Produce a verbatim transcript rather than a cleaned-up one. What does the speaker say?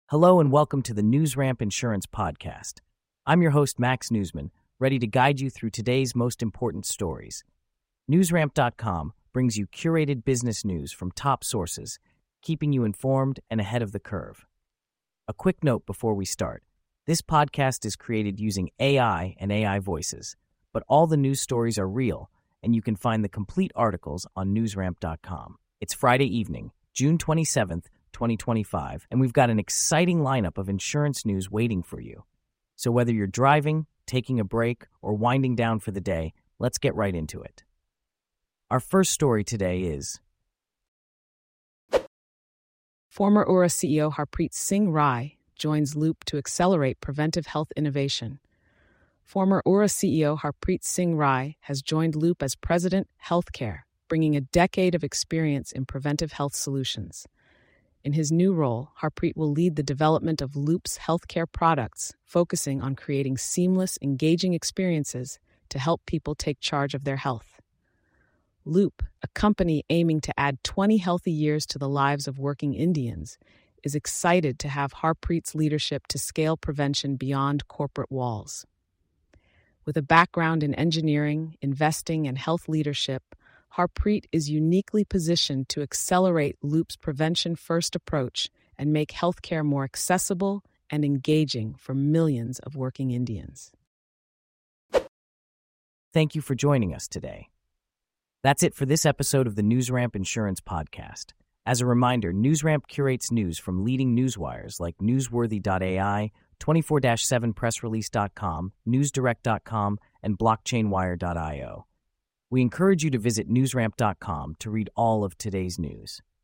Hello and welcome to the NewsRamp Insurance Podcast. I'm your host, Max Newsman, ready to guide you through today's most important stories. NewsRamp dot com brings you curated business news from top sources, keeping you informed and ahead of the curve. A quick note before we start. This podcast is created using A I and A I voices, but all the news stories are real, and you can find the complete articles on NewsRamp dot com. It's Friday evening, June twenty-seventh, twenty twenty-five, and we've got an exciting lineup of insurance news waiting for you. So whether you're driving, taking a break, or winding down for the day, let's get right into it. Our first story today is Former Oura C E O Harpreet Singh Rai joins Loop to accelerate preventive health innovation. Former Oura C E O Harpreet Singh Rai has joined Loop as President, Healthcare, bringing a decade of experience in preventive health solutions. In his new role, Harpreet will lead the development of Loop's healthcare products, focusing on creating seamless, engaging experiences to help people take charge of their health. Loop, a company aiming to add twenty healthy years to the lives of working Indians, is excited to have Harpreet's leadership to scale prevention beyond corporate walls. With a background in engineering, investing, and health leadership, Harpreet is uniquely positioned to accelerate Loop's prevention-first approach and make healthcare more accessible and engaging for millions of working Indians. Thank you for joining us today. That's it for this episode of the NewsRamp Insurance Podcast. As a reminder, NewsRamp curates news from leading newswires like Newsworthy dot A I, twenty-four seven press release dot com, newsdirect dot com, and blockchain wire dot io. We encourage you to visit newsramp dot com to read all of today's news.